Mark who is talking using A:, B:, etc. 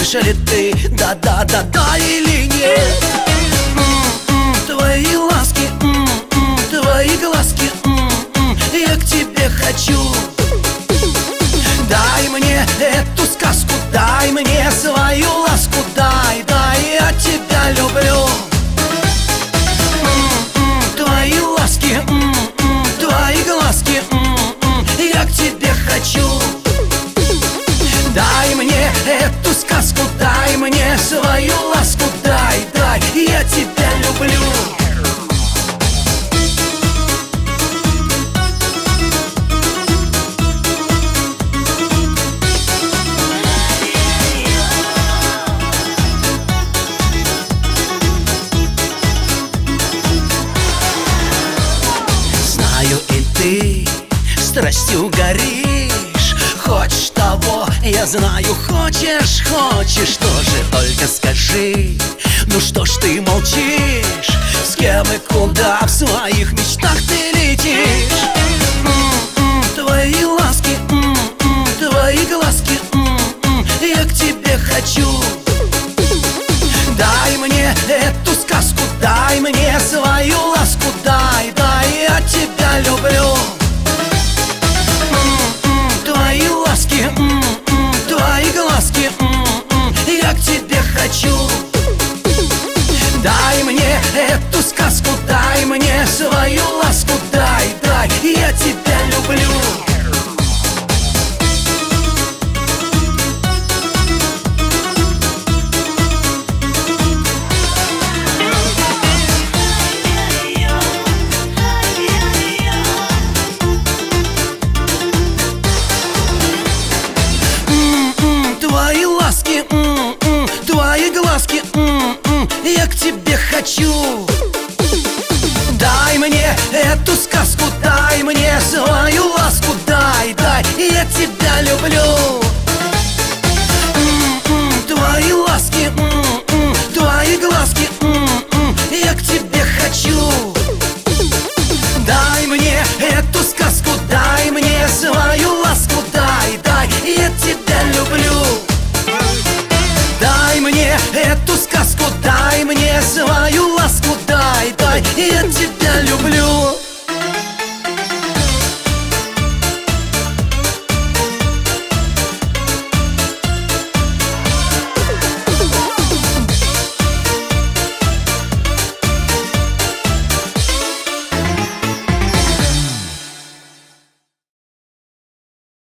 A: Знаешь ли ты, да или нет? Твои ласки, твои глазки, я к тебе хочу. Дай мне эту сказку, дай мне свою ласку, дай, я тебя люблю. Твои ласки, твои глазки, я к тебе хочу. Дай мне эту сказку, дай мне свою ласку, дай, я тебя люблю. Знаю, и ты страстью горишь, хочешь того, я знаю, хочешь, тоже. Только скажи, ну что ж ты молчишь? С кем и куда в своих мечтах ты летишь? Твои ласки, твои глазки, я к тебе хочу. Дай мне эту сказку, дай мне свою